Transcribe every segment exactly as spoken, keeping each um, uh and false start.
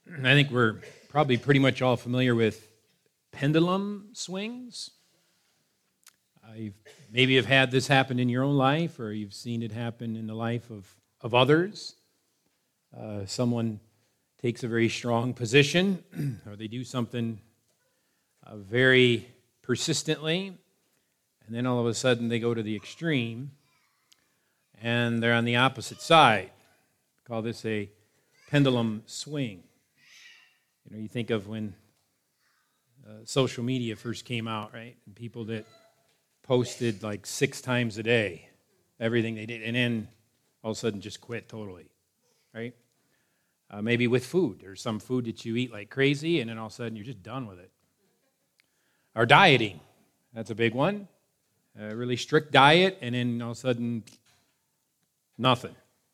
I think we're probably pretty much all familiar with pendulum swings. Uh, you maybe have had this happen in your own life, or you've seen it happen in the life of, of others. Uh, someone takes a very strong position, or they do something uh, very persistently, and then all of a sudden they go to the extreme, and they're on the opposite side. We call this a pendulum swing. You know, you think of when uh, social media first came out, right? And people that posted like six times a day, everything they did, and then all of a sudden just quit totally, right? Uh, maybe with food. There's some food that you eat like crazy, and then all of a sudden you're just done with it. Or dieting. That's a big one. A really strict diet, and then all of a sudden, nothing.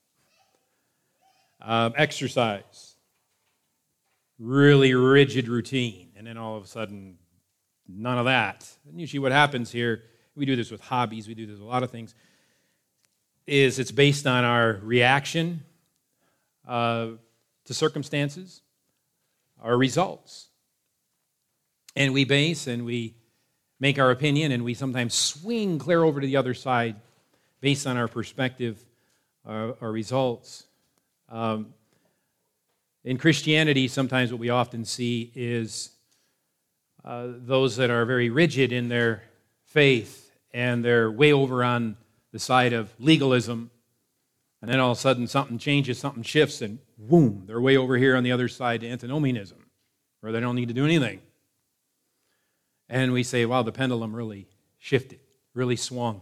Um, exercise. Really rigid routine, and then all of a sudden, none of that. And usually what happens here, we do this with hobbies, we do this with a lot of things, is it's based on our reaction uh, to circumstances, our results. And we base and we make our opinion, and we sometimes swing clear over to the other side based on our perspective, our, our results. Um, In Christianity, sometimes what we often see is uh, those that are very rigid in their faith, and they're way over on the side of legalism, and then all of a sudden something changes, something shifts, and boom, they're way over here on the other side to antinomianism, where they don't need to do anything. And we say, wow, the pendulum really shifted, really swung.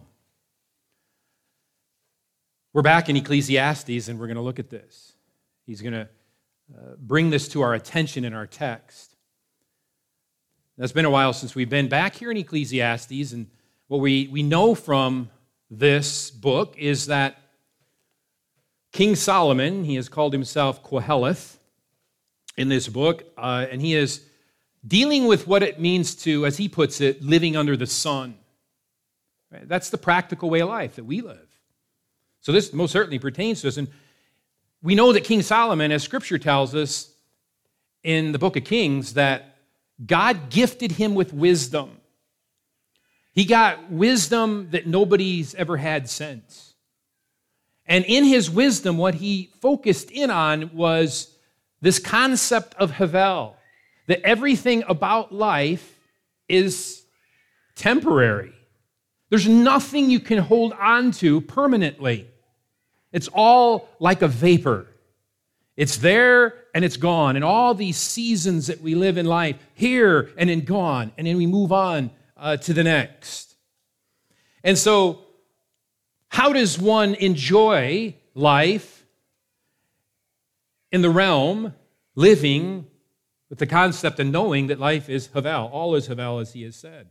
We're back in Ecclesiastes, and we're going to look at this. He's going to Uh, bring this to our attention in our text. It's been a while since we've been back here in Ecclesiastes, and what we, we know from this book is that King Solomon, he has called himself Qoheleth in this book, uh, and he is dealing with what it means to, as he puts it, living under the sun. Right? That's the practical way of life that we live. So this most certainly pertains to us, and we know that King Solomon, as Scripture tells us in the book of Kings, that God gifted him with wisdom. He got wisdom that nobody's ever had since. And in his wisdom, what he focused in on was this concept of Havel, that everything about life is temporary. There's nothing you can hold on to permanently. It's all like a vapor. It's there and it's gone. And all these seasons that we live in life, here and then gone, and then we move on uh, to the next. And so, how does one enjoy life in the realm, living with the concept and knowing that life is Havel, all is Havel, as he has said?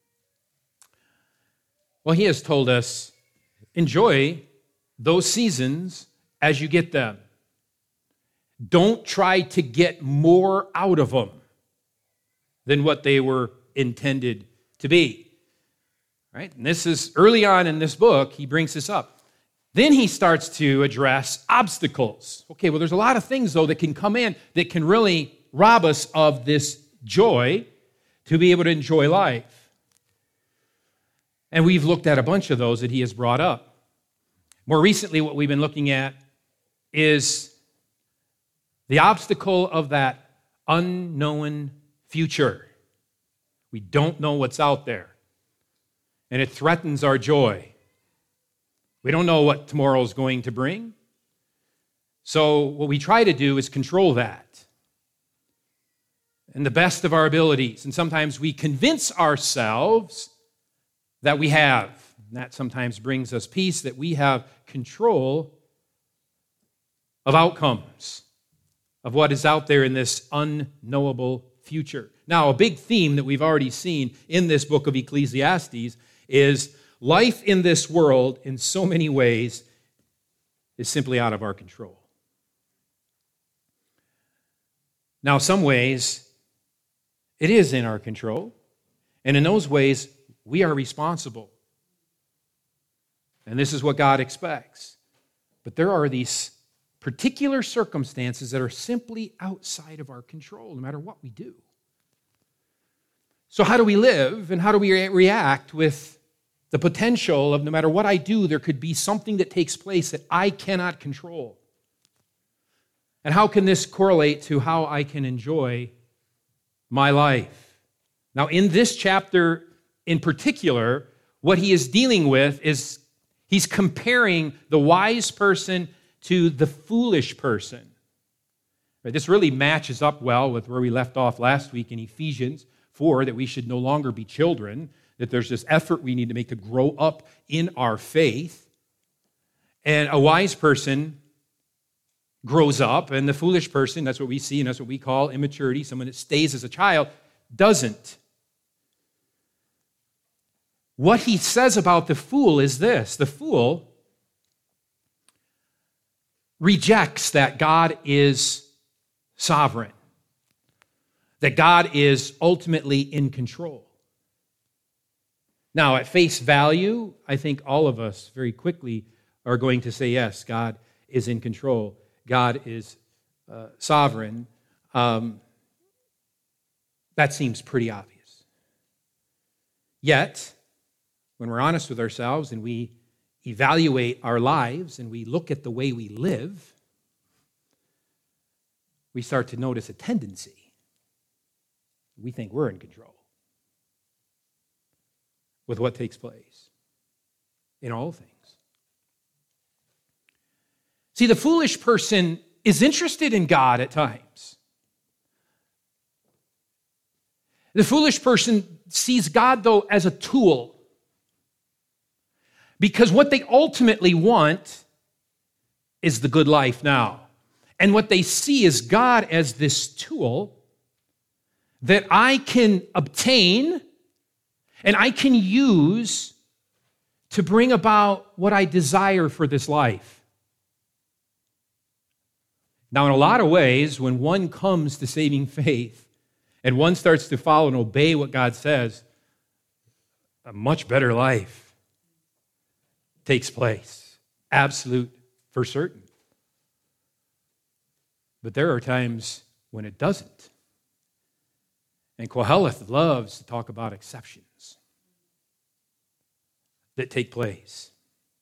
Well, he has told us, enjoy those seasons as you get them. Don't try to get more out of them than what they were intended to be. Right? And this is early on in this book, he brings this up. Then he starts to address obstacles. Okay, well, there's a lot of things, though, that can come in that can really rob us of this joy to be able to enjoy life. And we've looked at a bunch of those that he has brought up. More recently, what we've been looking at is the obstacle of that unknown future. We don't know what's out there, and it threatens our joy. We don't know what tomorrow is going to bring. So what we try to do is control that in the best of our abilities, and sometimes we convince ourselves that we have. And that sometimes brings us peace, that we have control of outcomes, of what is out there in this unknowable future. Now, a big theme that we've already seen in this book of Ecclesiastes is life in this world, in so many ways, is simply out of our control. Now, some ways, it is in our control, and in those ways, we are responsible. And this is what God expects. But there are these particular circumstances that are simply outside of our control, no matter what we do. So how do we live and how do we re- react with the potential of no matter what I do, there could be something that takes place that I cannot control? And how can this correlate to how I can enjoy my life? Now, in this chapter in particular, what he is dealing with is he's comparing the wise person to the foolish person. Right, this really matches up well with where we left off last week in Ephesians four, that we should no longer be children, that there's this effort we need to make to grow up in our faith. And a wise person grows up, and the foolish person, that's what we see, and that's what we call immaturity, someone that stays as a child, doesn't. What he says about the fool is this: the fool rejects that God is sovereign, that God is ultimately in control. Now, at face value, I think all of us very quickly are going to say, yes, God is in control. God is uh, sovereign. Um, that seems pretty obvious. Yet, when we're honest with ourselves and we evaluate our lives and we look at the way we live, we start to notice a tendency. We think we're in control with what takes place in all things. See, the foolish person is interested in God at times. The foolish person sees God, though, as a tool, because what they ultimately want is the good life now. And what they see is God as this tool that I can obtain and I can use to bring about what I desire for this life. Now, in a lot of ways, when one comes to saving faith and one starts to follow and obey what God says, a much better life takes place. Absolute for certain. But there are times when it doesn't. And Koheleth loves to talk about exceptions that take place.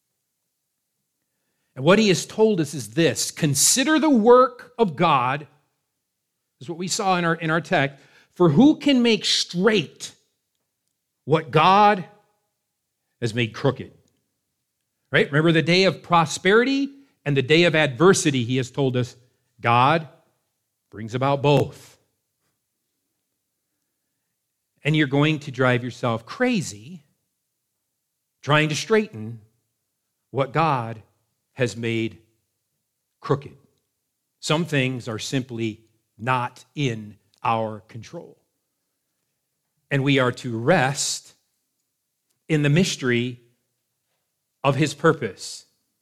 And what he has told us is this: consider the work of God, this is what we saw in our, in our text, for who can make straight what God has made crooked? Right? Remember the day of prosperity and the day of adversity, he has told us, God brings about both. And you're going to drive yourself crazy trying to straighten what God has made crooked. Some things are simply not in our control. And we are to rest in the mystery of his purpose.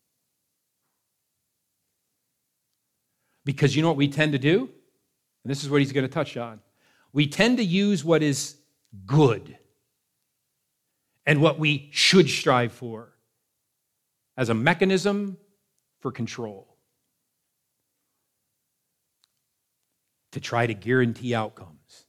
Because you know what we tend to do? And this is what he's going to touch on. We tend to use what is good and what we should strive for as a mechanism for control, to try to guarantee outcomes.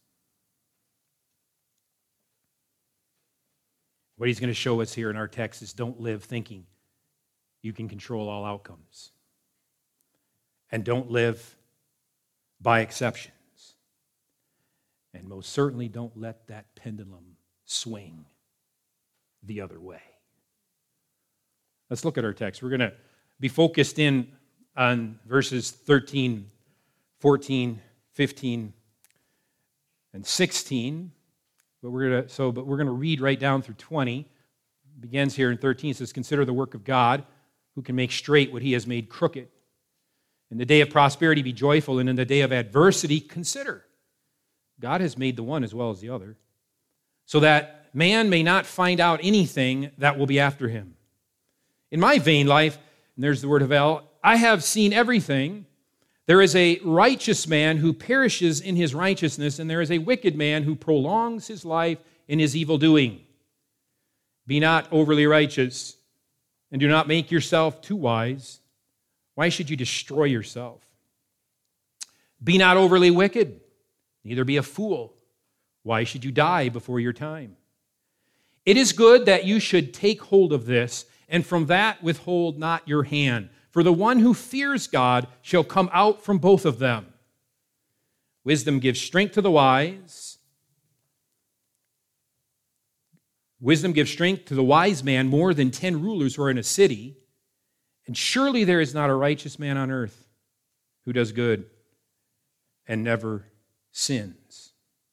What he's going to show us here in our text is don't live thinking you can control all outcomes. And don't live by exceptions. And most certainly don't let that pendulum swing the other way. Let's look at our text. We're going to be focused in on verses thirteen, fourteen, fifteen, and sixteen. But we're going to so but we're going to read right down through twenty. It begins here in thirteen. It says, "Consider the work of God, who can make straight what he has made crooked. In the day of prosperity be joyful, and in the day of adversity consider. God has made the one as well as the other, so that man may not find out anything that will be after him. In my vain life," and there's the word havel, "I have seen everything. There is a righteous man who perishes in his righteousness, and there is a wicked man who prolongs his life in his evil doing. Be not overly righteous, and do not make yourself too wise. Why should you destroy yourself? Be not overly wicked, neither be a fool. Why should you die before your time? It is good that you should take hold of this, and from that withhold not your hand. For the one who fears God shall come out from both of them. Wisdom gives strength to the wise. Wisdom gives strength to the wise man more than ten rulers who are in a city. And surely there is not a righteous man on earth who does good and never sins.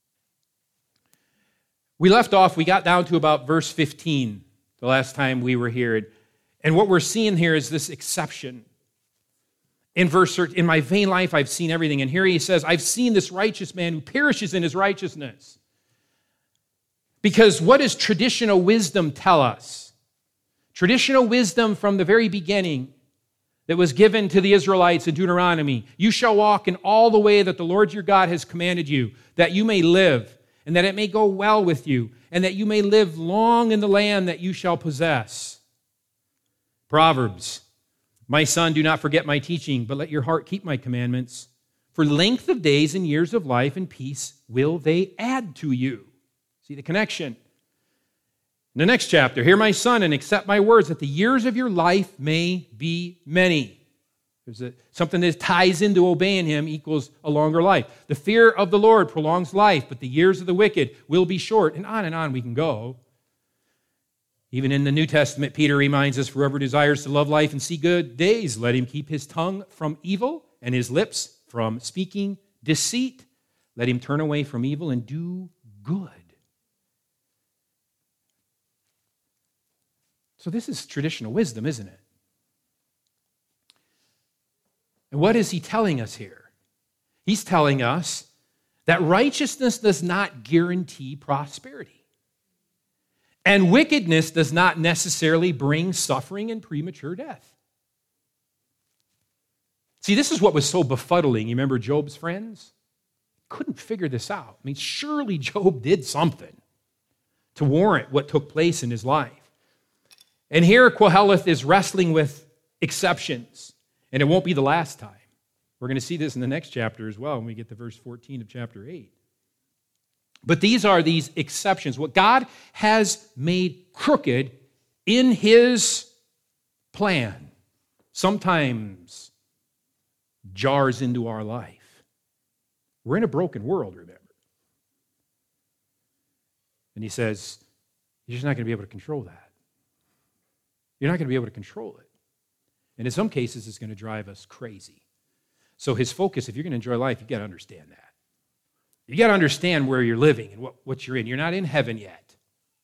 We left off, we got down to about verse fifteen the last time we were here. And what we're seeing here is this exception. In verse, in my vain life, I've seen everything. And here he says, I've seen this righteous man who perishes in his righteousness. Because what does traditional wisdom tell us? Traditional wisdom from the very beginning that was given to the Israelites in Deuteronomy. You shall walk in all the way that the Lord your God has commanded you, that you may live, and that it may go well with you, and that you may live long in the land that you shall possess. Proverbs, my son, do not forget my teaching, but let your heart keep my commandments. For length of days and years of life and peace will they add to you. See the connection. In the next chapter, hear my son and accept my words, that the years of your life may be many. There's a, something that ties into obeying him equals a longer life. The fear of the Lord prolongs life, but the years of the wicked will be short. And on and on we can go. Even in the New Testament, Peter reminds us, whoever desires to love life and see good days, let him keep his tongue from evil and his lips from speaking deceit. Let him turn away from evil and do good. So this is traditional wisdom, isn't it? And what is he telling us here? He's telling us that righteousness does not guarantee prosperity. And wickedness does not necessarily bring suffering and premature death. See, this is what was so befuddling. You remember Job's friends? Couldn't figure this out. I mean, surely Job did something to warrant what took place in his life. And here Qoheleth is wrestling with exceptions. And it won't be the last time. We're going to see this in the next chapter as well when we get to verse fourteen of chapter eight. But these are these exceptions. What God has made crooked in his plan sometimes jars into our life. We're in a broken world, remember. And he says, you're just not going to be able to control that. You're not going to be able to control it. And in some cases, it's going to drive us crazy. So his focus, if you're going to enjoy life, you've got to understand that. You got to understand where you're living and what, what you're in. You're not in heaven yet.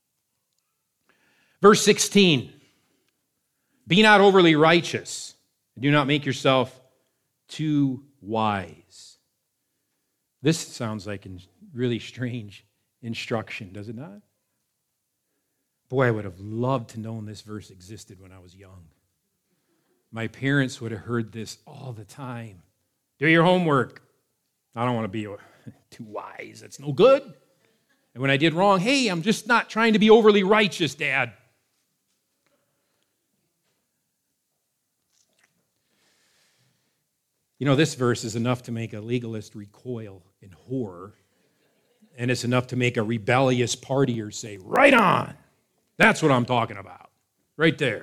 Verse sixteen, be not overly righteous, and do not make yourself too wise. This sounds like a really strange instruction, does it not? Boy, I would have loved to know this verse existed when I was young. My parents would have heard this all the time. Do your homework. I don't want to be too wise. That's no good. And when I did wrong, hey, I'm just not trying to be overly righteous, Dad. You know, this verse is enough to make a legalist recoil in horror, and it's enough to make a rebellious partier say, right on. That's what I'm talking about. Right there.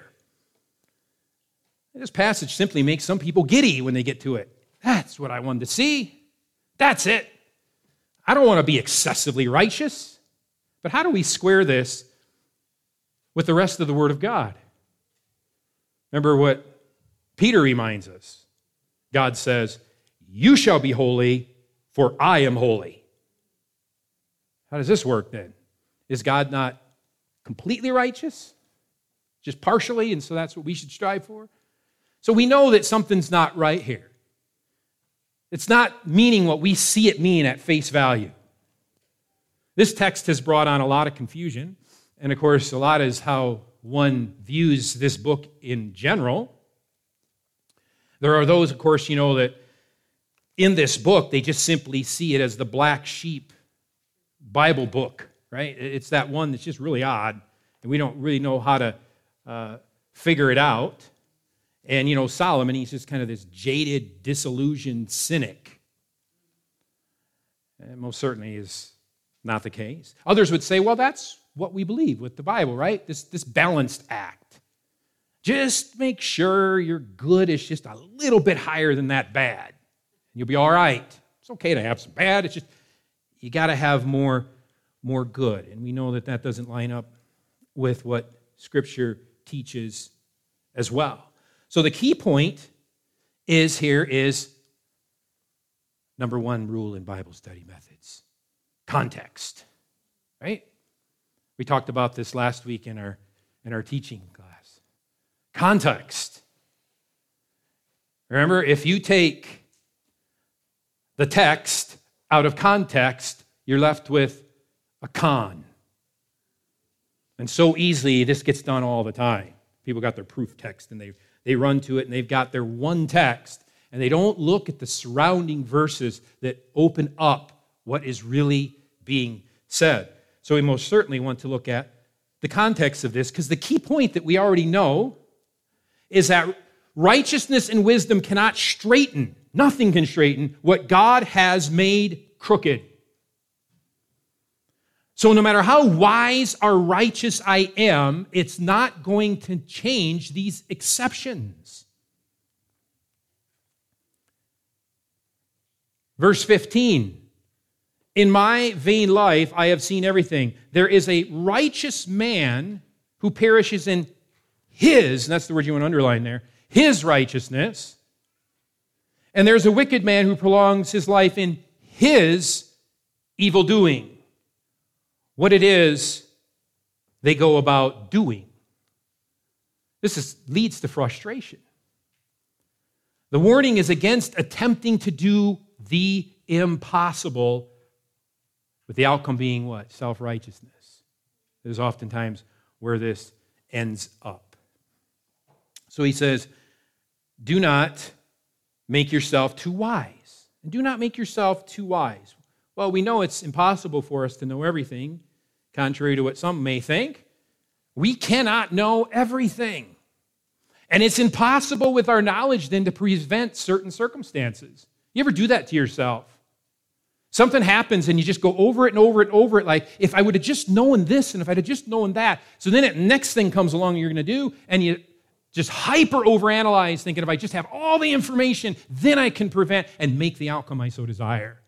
This passage simply makes some people giddy when they get to it. That's what I wanted to see. That's it. I don't want to be excessively righteous. But how do we square this with the rest of the Word of God? Remember what Peter reminds us. God says, you shall be holy, for I am holy. How does this work then? Is God not completely righteous? Just partially, and so that's what we should strive for? So we know that something's not right here. It's not meaning what we see it mean at face value. This text has brought on a lot of confusion, and of course, a lot is how one views this book in general. There are those, of course, you know, that in this book, they just simply see it as the black sheep Bible book, right? It's that one that's just really odd, and we don't really know how to uh, figure it out. And, you know, Solomon, he's just kind of this jaded, disillusioned cynic. And most certainly is not the case. Others would say, well, that's what we believe with the Bible, right? This, this balanced act. Just make sure your good is just a little bit higher than that bad. You'll be all right. It's okay to have some bad. It's just you got to have more, more good. And we know that that doesn't line up with what Scripture teaches as well. So the key point is here is number one rule in Bible study methods. Context. Right? We talked about this last week in our, in our teaching class. Context. Remember, if you take the text out of context, you're left with a con. And so easily, this gets done all the time. People got their proof text, and they, they run to it, and they've got their one text, and they don't look at the surrounding verses that open up what is really being said. So we most certainly want to look at the context of this, because the key point that we already know is that righteousness and wisdom cannot straighten, nothing can straighten what God has made crooked. So no matter how wise or righteous I am, it's not going to change these exceptions. Verse fifteen, in my vain life I have seen everything. There is a righteous man who perishes in his, and that's the word you want to underline there, his righteousness. And there's a wicked man who prolongs his life in his evil doing. What it is they go about doing. This is, leads to frustration. The warning is against attempting to do the impossible, with the outcome being what? Self-righteousness. This is oftentimes where this ends up. So he says, do not make yourself too wise. And do not make yourself too wise. Well, we know it's impossible for us to know everything, contrary to what some may think. We cannot know everything. And it's impossible with our knowledge then to prevent certain circumstances. You ever do that to yourself? Something happens and you just go over it and over it and over it, like, if I would have just known this and if I'd have just known that. So then the next thing comes along you're going to do, and you just hyper overanalyze, thinking if I just have all the information, then I can prevent and make the outcome I so desire.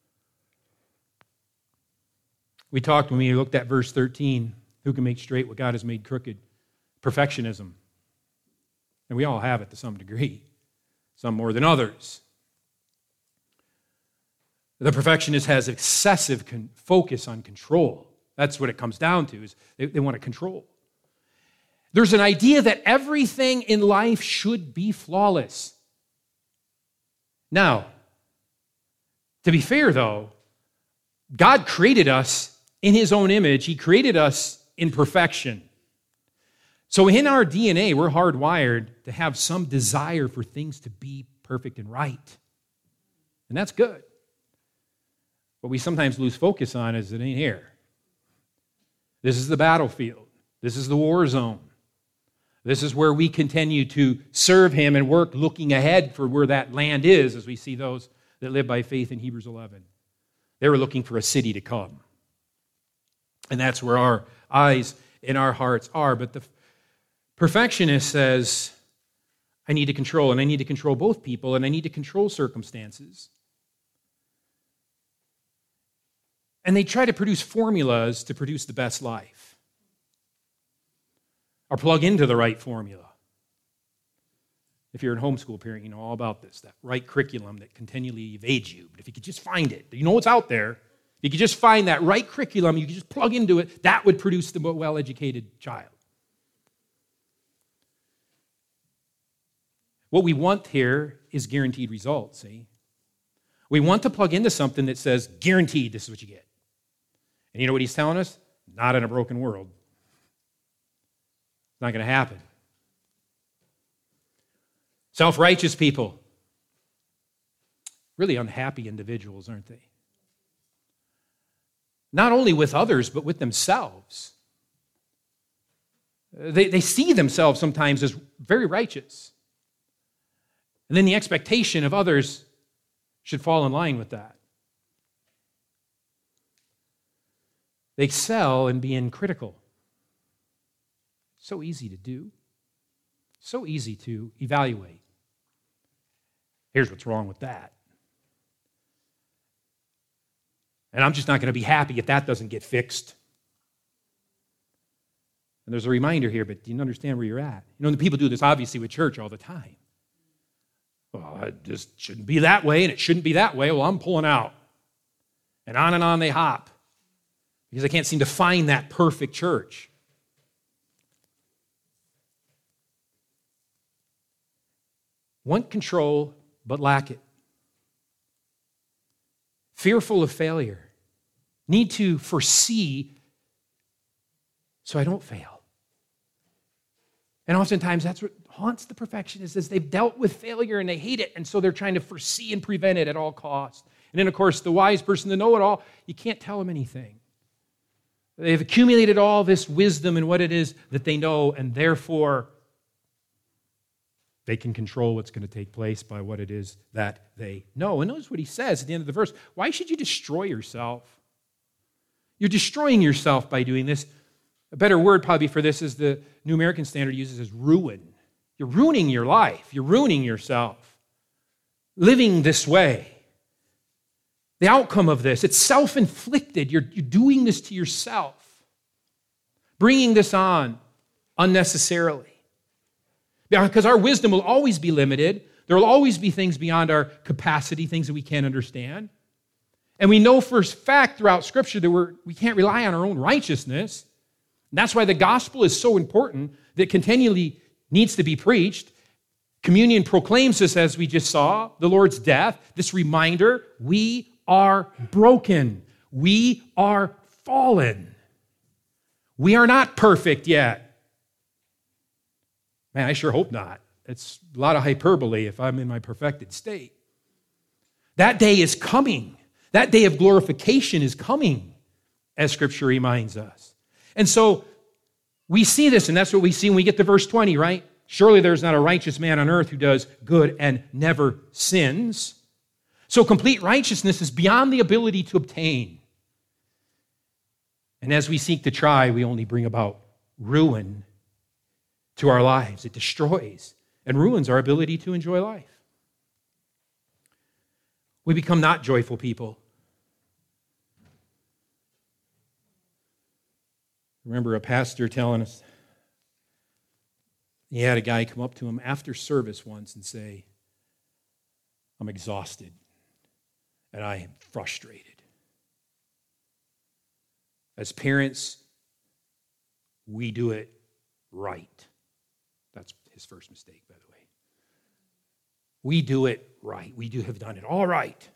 We talked when we looked at verse thirteen, who can make straight what God has made crooked? Perfectionism. And we all have it to some degree, some more than others. The perfectionist has excessive con- focus on control. That's what it comes down to, is they, they want to control. There's an idea that everything in life should be flawless. Now, to be fair though, God created us in His own image. He created us in perfection. So in our D N A, we're hardwired to have some desire for things to be perfect and right. And that's good. What we sometimes lose focus on is it ain't here. This is the battlefield. This is the war zone. This is where we continue to serve Him and work looking ahead for where that land is, as we see those that live by faith in Hebrews eleven. They were looking for a city to come. And that's where our eyes and our hearts are. But the perfectionist says, I need to control, and I need to control both people, and I need to control circumstances. And they try to produce formulas to produce the best life, or plug into the right formula. If you're a homeschool parent, you know all about this, that right curriculum that continually evades you. But if you could just find it, you know it's out there. If you could just find that right curriculum, you could just plug into it, that would produce the well-educated child. What we want here is guaranteed results, see? We want to plug into something that says, guaranteed, this is what you get. And you know what he's telling us? Not in a broken world. It's not going to happen. Self-righteous people, really unhappy individuals, aren't they? Not only with others, but with themselves. They, they see themselves sometimes as very righteous. And then the expectation of others should fall in line with that. They excel in being critical. So easy to do. So easy to evaluate. Here's what's wrong with that. And I'm just not going to be happy if that doesn't get fixed. And there's a reminder here, but you understand where you're at. You know, the people do this obviously with church all the time. Well, it just shouldn't be that way, and it shouldn't be that way. Well, I'm pulling out. And on and on they hop. Because they can't seem to find that perfect church. Want control, but lack it. Fearful of failure. Need to foresee so I don't fail. And oftentimes that's what haunts the perfectionists is they've dealt with failure and they hate it, and so they're trying to foresee and prevent it at all costs. And then, of course, the wise person, the know-it-all, you can't tell them anything. They've accumulated all this wisdom in what it is that they know, and therefore they can control what's going to take place by what it is that they know. And notice what he says at the end of the verse. Why should you destroy yourself? You're destroying yourself by doing this. A better word probably for this is the New American Standard uses as ruin. You're ruining your life. You're ruining yourself. Living this way. The outcome of this, it's self-inflicted. You're, you're doing this to yourself. Bringing this on unnecessarily. Because our wisdom will always be limited. There will always be things beyond our capacity, things that we can't understand. And we know for a fact throughout Scripture that we're, we can't rely on our own righteousness. And that's why the gospel is so important that continually needs to be preached. Communion proclaims this, as we just saw, the Lord's death, this reminder, we are broken. We are fallen. We are not perfect yet. Man, I sure hope not. It's a lot of hyperbole if I'm in my perfected state. That day is coming. That day of glorification is coming, as Scripture reminds us. And so we see this, and that's what we see when we get to verse twenty, right? Surely there's not a righteous man on earth who does good and never sins. So complete righteousness is beyond the ability to obtain. And as we seek to try, we only bring about ruin to our lives. It destroys and ruins our ability to enjoy life. We become not joyful people. Remember a pastor telling us, he had a guy come up to him after service once and say, I'm exhausted and I am frustrated. As parents, we do it right. That's his first mistake, by the way. We do it right. We do have done it all right.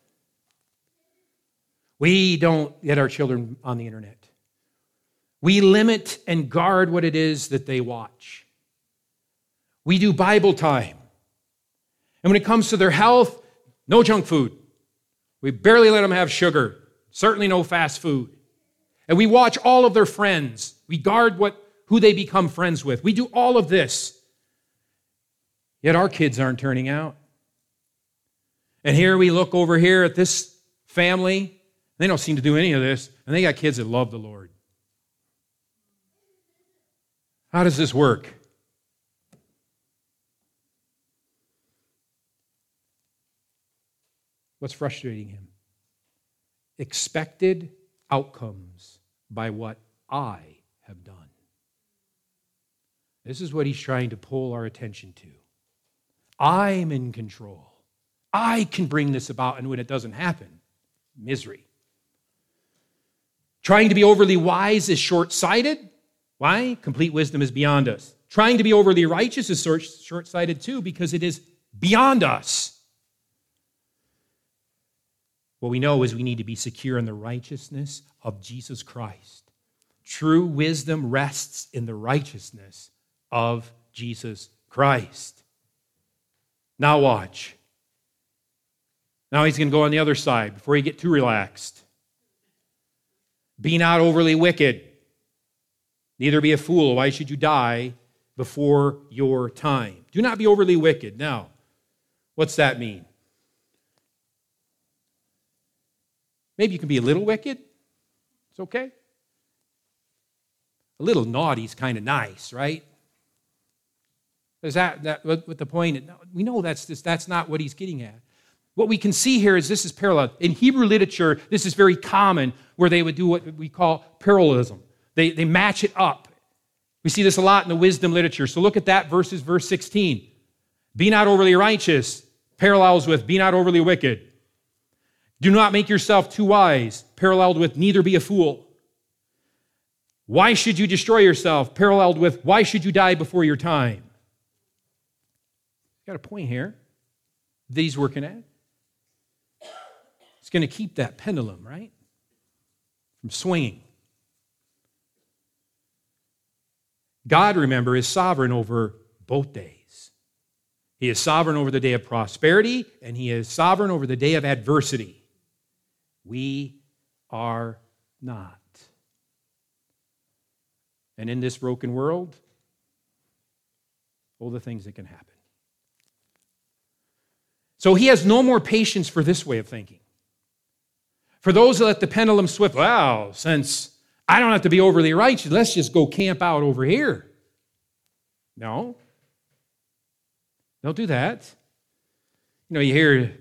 We don't get our children on the internet. We limit and guard what it is that they watch. We do Bible time. And when it comes to their health, no junk food. We barely let them have sugar. Certainly no fast food. And we watch all of their friends. We guard what who they become friends with. We do all of this. Yet our kids aren't turning out. And here we look over here at this family. They don't seem to do any of this. And they got kids that love the Lord. How does this work? What's frustrating him? Expected outcomes by what I have done. This is what he's trying to pull our attention to. I'm in control. I can bring this about, and when it doesn't happen, misery. Trying to be overly wise is short-sighted. Why? Complete wisdom is beyond us. Trying to be overly righteous is short-sighted too, because it is beyond us. What we know is we need to be secure in the righteousness of Jesus Christ. True wisdom rests in the righteousness of Jesus Christ. Now watch. Now he's going to go on the other side before you get too relaxed. Be not overly wicked. Neither be a fool. Why should you die before your time? Do not be overly wicked. Now, What's that mean? Maybe you can be a little wicked. It's okay. A little naughty is kind of nice, right? Is that, that what the point? We know that's this, that's not what he's getting at. What we can see here is this is parallel. In Hebrew literature, this is very common where they would do what we call parallelism. They, they match it up. We see this a lot in the wisdom literature. So look at that verses, verse sixteen. Be not overly righteous, parallels with be not overly wicked. Do not make yourself too wise, paralleled with neither be a fool. Why should you destroy yourself, paralleled with why should you die before your time? Got a point here that he's working at. It's going to keep that pendulum, right, from swinging. God, remember, is sovereign over both days. He is sovereign over the day of prosperity, and he is sovereign over the day of adversity. We are not. And in this broken world, all the things that can happen. So he has no more patience for this way of thinking. For those that let the pendulum swift, well, since I don't have to be overly righteous, let's just go camp out over here. No. Don't do that. You know, you hear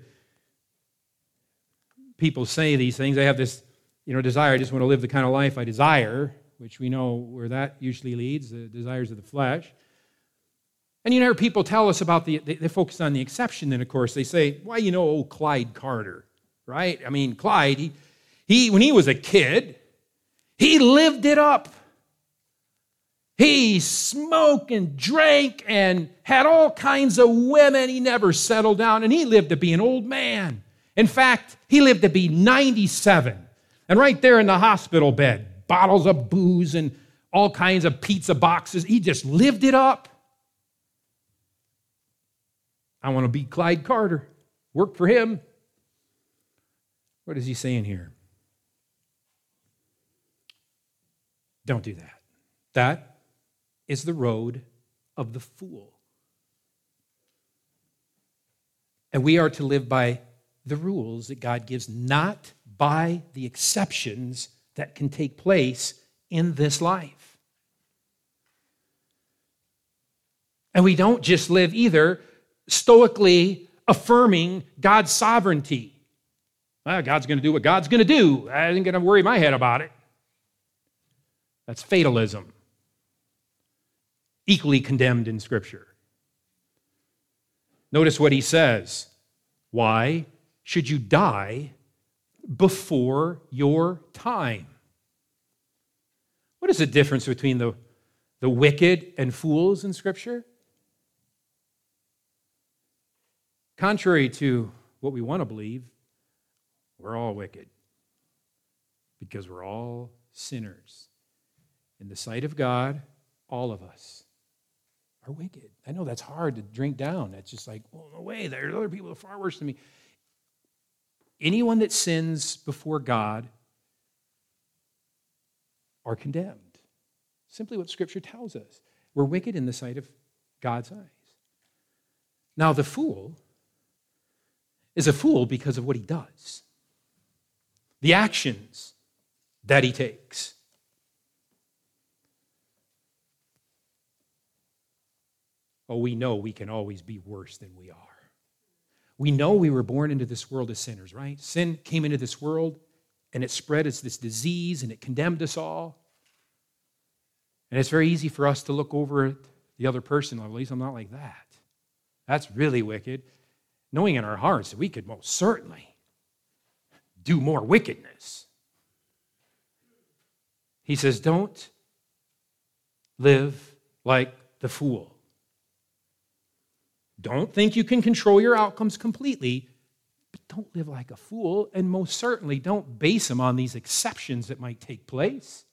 people say these things. They have this, you know, desire. I just want to live the kind of life I desire, which we know where that usually leads, the desires of the flesh. And you know, people tell us about the, they, they focus on the exception, then of course they say, well, you know, old Clyde Carter, right? I mean, Clyde, he, he when he was a kid, he lived it up. He smoked and drank and had all kinds of women. He never settled down, and he lived to be an old man. In fact, he lived to be ninety-seven. And right there in the hospital bed, bottles of booze and all kinds of pizza boxes. He just lived it up. I want to be Clyde Carter. Work for him. What is he saying here? Don't do that. That is the road of the fool. And we are to live by the rules that God gives, not by the exceptions that can take place in this life. And we don't just live either stoically affirming God's sovereignty. Well, God's going to do what God's going to do. I ain't going to worry my head about it. That's fatalism. Equally condemned in Scripture. Notice what he says. Why should you die before your time? What is the difference between the, the wicked and fools in Scripture? Contrary to what we want to believe, we're all wicked because we're all sinners. In the sight of God, all of us are wicked. I know that's hard to drink down. That's just like, well, no way, there's other people that are far worse than me. Anyone that sins before God are condemned. Simply what Scripture tells us. We're wicked in the sight of God's eyes. Now, the fool is a fool because of what he does. The actions that he takes. Oh, we know we can always be worse than we are. We know we were born into this world as sinners, right? Sin came into this world, and it spread as this disease, and it condemned us all. And it's very easy for us to look over at the other person, at least I'm not like that. That's really wicked. Knowing in our hearts that we could most certainly do more wickedness. He says, don't live like the fool. Don't think you can control your outcomes completely, but don't live like a fool, and most certainly don't base them on these exceptions that might take place.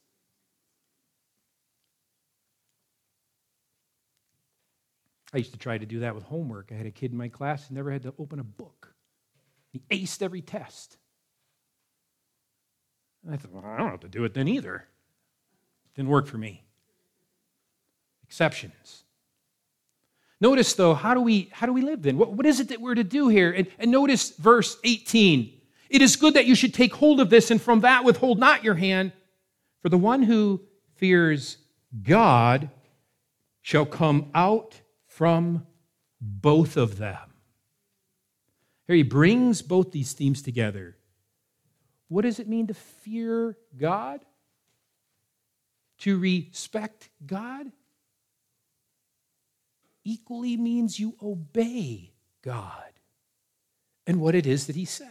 I used to try to do that with homework. I had a kid in my class who never had to open a book. He aced every test. And I thought, well, I don't have to do it then either. Didn't work for me. Exceptions. Notice, though, how do we, how do we live then? What, what is it that we're to do here? And, and notice verse eighteen. It is good that you should take hold of this, and from that withhold not your hand. For the one who fears God shall come out from both of them. Here he brings both these themes together. What does it mean to fear God? To respect God? Equally means you obey God and what it is that he says.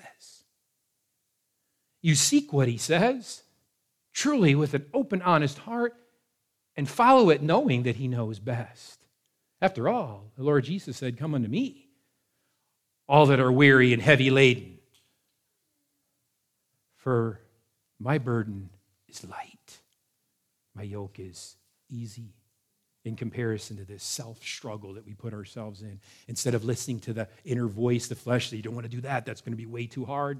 You seek what he says, truly with an open, honest heart, and follow it knowing that he knows best. After all, the Lord Jesus said, "Come unto me, all that are weary and heavy laden, for my burden is light. My yoke is easy," in comparison to this self-struggle that we put ourselves in. Instead of listening to the inner voice, the flesh, that you don't want to do that, that's going to be way too hard.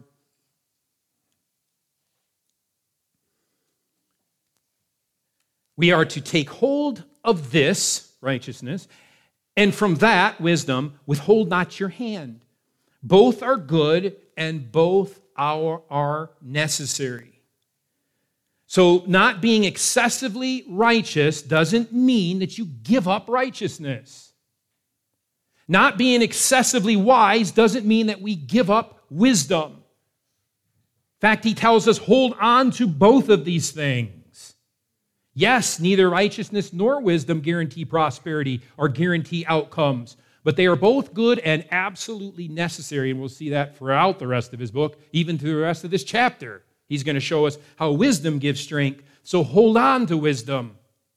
We are to take hold of this righteousness, and from that wisdom, withhold not your hand. Both are good, and both are, are necessary. So not being excessively righteous doesn't mean that you give up righteousness. Not being excessively wise doesn't mean that we give up wisdom. In fact, he tells us, hold on to both of these things. Yes, neither righteousness nor wisdom guarantee prosperity or guarantee outcomes, but they are both good and absolutely necessary, and we'll see that throughout the rest of his book, even through the rest of this chapter. He's going to show us how wisdom gives strength, so hold on to wisdom.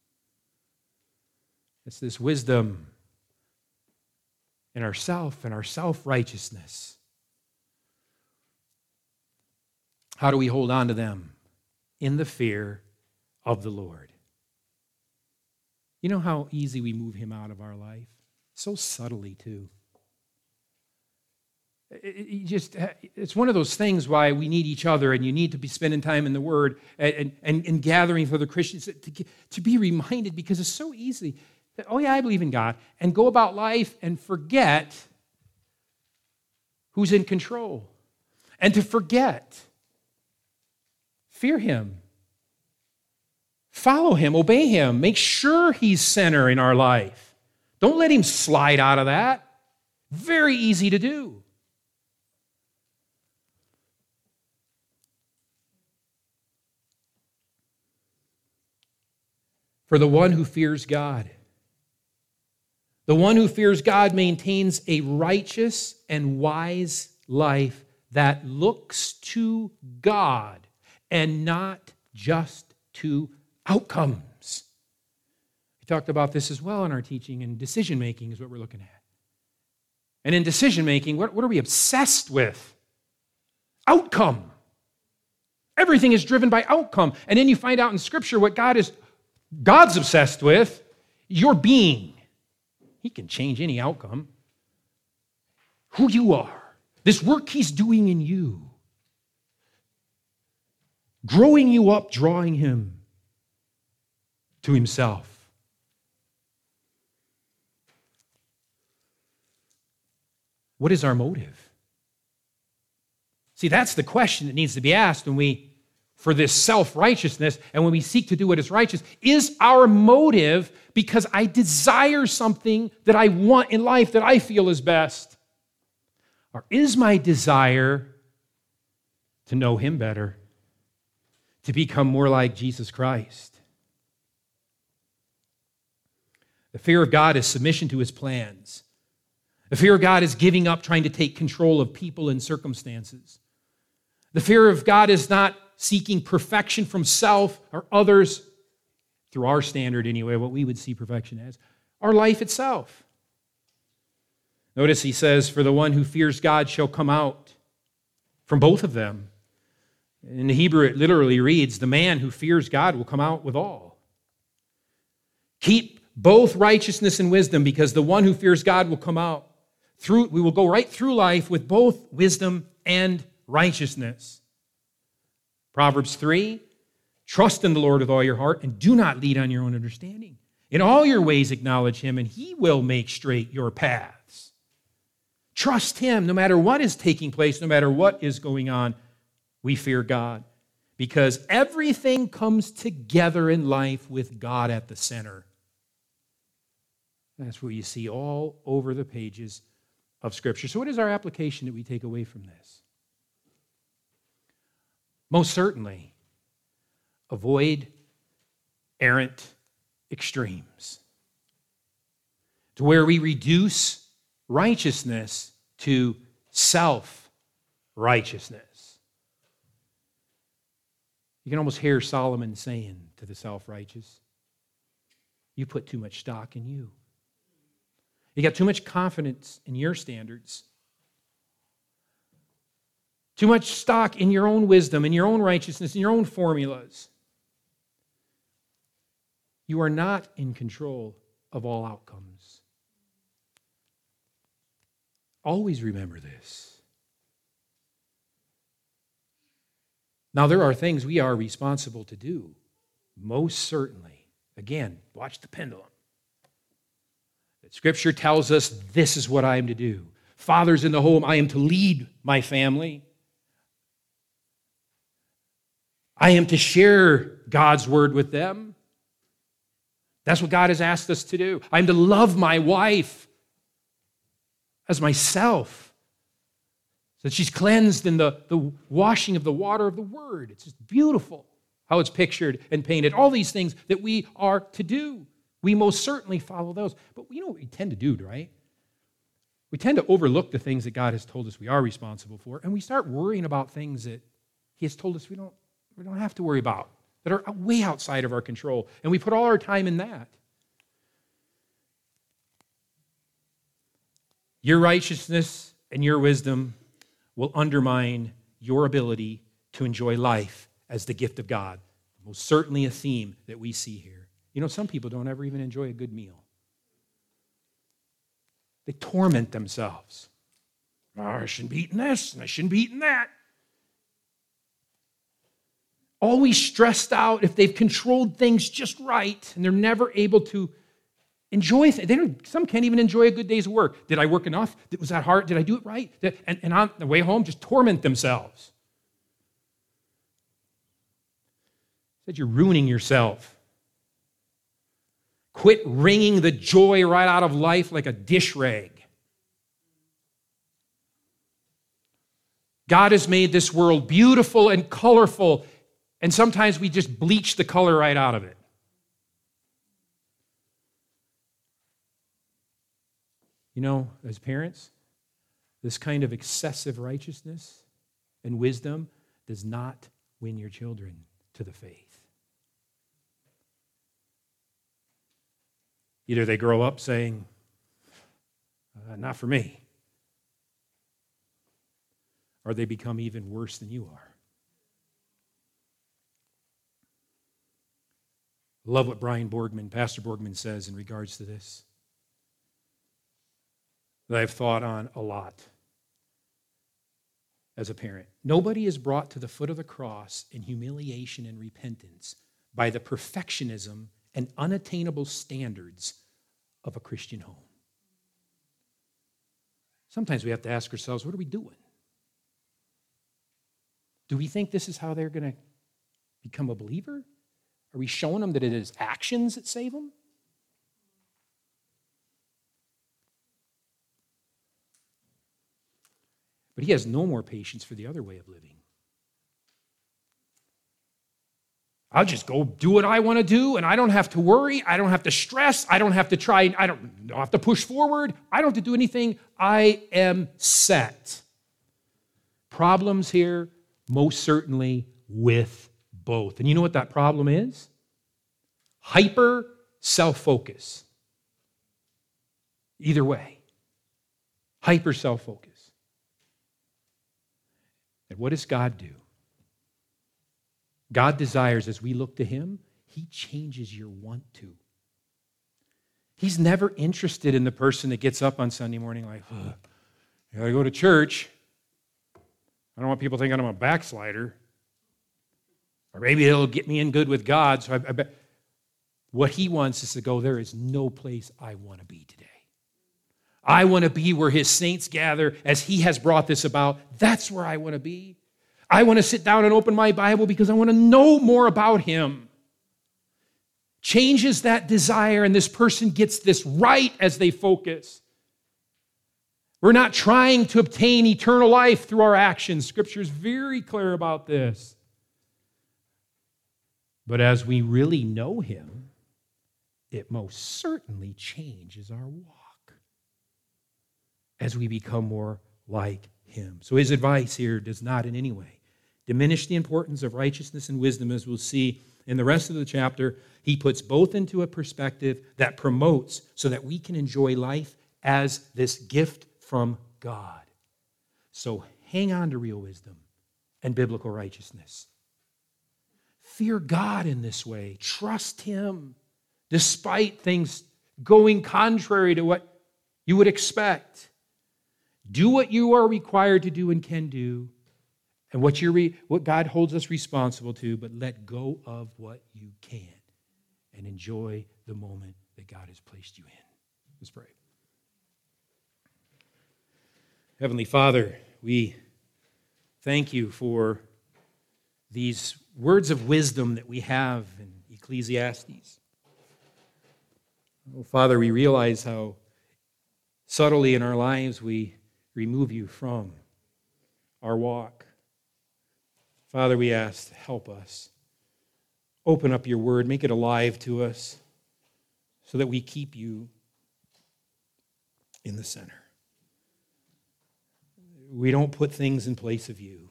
It's this wisdom in ourself and our self-righteousness. How do we hold on to them? In the fear of the Lord. You know how easy we move him out of our life? So subtly, too. It, it just, it's one of those things why we need each other, and you need to be spending time in the Word and, and, and gathering for the Christians to, to be reminded, because it's so easy that, oh yeah, I believe in God, and go about life and forget who's in control. And to forget, fear him. Follow him, obey him, make sure he's center in our life. Don't let him slide out of that. Very easy to do. For the one who fears God, the one who fears God maintains a righteous and wise life that looks to God and not just to outcomes. We talked about this as well in our teaching, and decision-making is what we're looking at. And in decision-making, what, what are we obsessed with? Outcome. Everything is driven by outcome. And then you find out in Scripture what God is, God's obsessed with, your being. He can change any outcome. Who you are. This work he's doing in you. Growing you up, drawing him to himself. What is our motive? See, that's the question that needs to be asked when we, for this self-righteousness, and when we seek to do what is righteous. Is our motive because I desire something that I want in life that I feel is best? Or is my desire to know him better, to become more like Jesus Christ? The fear of God is submission to his plans. The fear of God is giving up trying to take control of people and circumstances. The fear of God is not seeking perfection from self or others, through our standard anyway, what we would see perfection as, our life itself. Notice he says, for the one who fears God shall come out from both of them. In the Hebrew, it literally reads, the man who fears God will come out with all. Keep both righteousness and wisdom, because the one who fears God will come out through, we will go right through life with both wisdom and righteousness. Proverbs three, trust in the Lord with all your heart and do not lean on your own understanding. In all your ways acknowledge him, and he will make straight your paths. Trust him no matter what is taking place, no matter what is going on. We fear God because everything comes together in life with God at the center. That's what you see all over the pages of Scripture. So what is our application that we take away from this? Most certainly, avoid errant extremes to where we reduce righteousness to self-righteousness. You can almost hear Solomon saying to the self-righteous, you put too much stock in you. You got too much confidence in your standards. Too much stock in your own wisdom, in your own righteousness, in your own formulas. You are not in control of all outcomes. Always remember this. Now, there are things we are responsible to do, most certainly. Again, watch the pendulum. That Scripture tells us this is what I am to do. Fathers in the home, I am to lead my family. I am to share God's word with them. That's what God has asked us to do. I'm to love my wife as myself, so that she's cleansed in the, the washing of the water of the word. It's just beautiful how it's pictured and painted. All these things that we are to do. We most certainly follow those. But you know what we tend to do, right? We tend to overlook the things that God has told us we are responsible for, and we start worrying about things that he has told us we don't, we don't have to worry about, that are way outside of our control. And we put all our time in that. Your righteousness and your wisdom will undermine your ability to enjoy life as the gift of God. Most certainly a theme that we see here. You know, some people don't ever even enjoy a good meal. They torment themselves. Oh, I shouldn't be eating this, and I shouldn't be eating that. Always stressed out if they've controlled things just right, and they're never able to enjoy things. They don't, some can't even enjoy a good day's work. Did I work enough? Was that hard? Did I do it right? Did, and, and on the way home, just torment themselves. Said you're ruining yourself. Quit wringing the joy right out of life like a dish rag. God has made this world beautiful and colorful, and sometimes we just bleach the color right out of it. You know, as parents, this kind of excessive righteousness and wisdom does not win your children to the faith. Either they grow up saying, uh, not for me, or they become even worse than you are. I love what Brian Borgman, Pastor Borgman, says in regards to this, that I've thought on a lot as a parent. Nobody is brought to the foot of the cross in humiliation and repentance by the perfectionism and unattainable standards of a Christian home. Sometimes we have to ask ourselves, what are we doing? Do we think this is how they're going to become a believer? Are we showing them that it is actions that save them? But he has no more patience for the other way of living. I'll just go do what I want to do, and I don't have to worry. I don't have to stress. I don't have to try. I don't, don't have to push forward. I don't have to do anything. I am set. Problems here, most certainly with both. And you know what that problem is? Hyper self-focus. Either way. Hyper self-focus. And what does God do? God desires, as we look to him, he changes your want to. He's never interested in the person that gets up on Sunday morning like, oh, I gotta go to church. I don't want people thinking I'm a backslider. Or maybe it'll get me in good with God. So I, I bet. What he wants is to go, there is no place I want to be today. I want to be where his saints gather as he has brought this about. That's where I want to be. I want to sit down and open my Bible because I want to know more about him. Changes that desire, and this person gets this right as they focus. We're not trying to obtain eternal life through our actions. Scripture is very clear about this. But as we really know him, it most certainly changes our walk as we become more like him. So his advice here does not in any way diminish the importance of righteousness and wisdom, as we'll see in the rest of the chapter. He puts both into a perspective that promotes so that we can enjoy life as this gift from God. So hang on to real wisdom and biblical righteousness. Fear God in this way. Trust him despite things going contrary to what you would expect. Do what you are required to do and can do, and what, you're re- what God holds us responsible to, but let go of what you can and enjoy the moment that God has placed you in. Let's pray. Heavenly Father, we thank you for these words of wisdom that we have in Ecclesiastes. Oh, Father, we realize how subtly in our lives we remove you from our walk. Father, we ask, help us. Open up your word, make it alive to us so that we keep you in the center. We don't put things in place of you.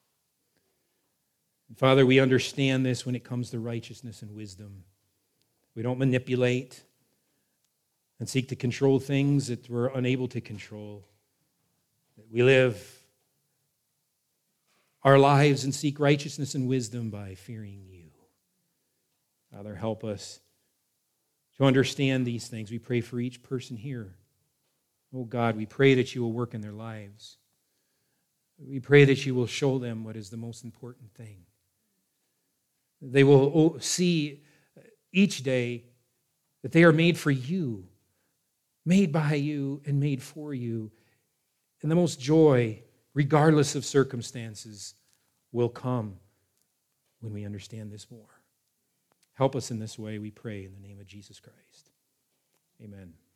Father, we understand this when it comes to righteousness and wisdom. We don't manipulate and seek to control things that we're unable to control. We live our lives and seek righteousness and wisdom by fearing you. Father, help us to understand these things. We pray for each person here. Oh God, we pray that you will work in their lives. We pray that you will show them what is the most important thing. They will see each day that they are made for you, made by you and made for you. And the most joy, regardless of circumstances, will come when we understand this more. Help us in this way, we pray, in the name of Jesus Christ. Amen.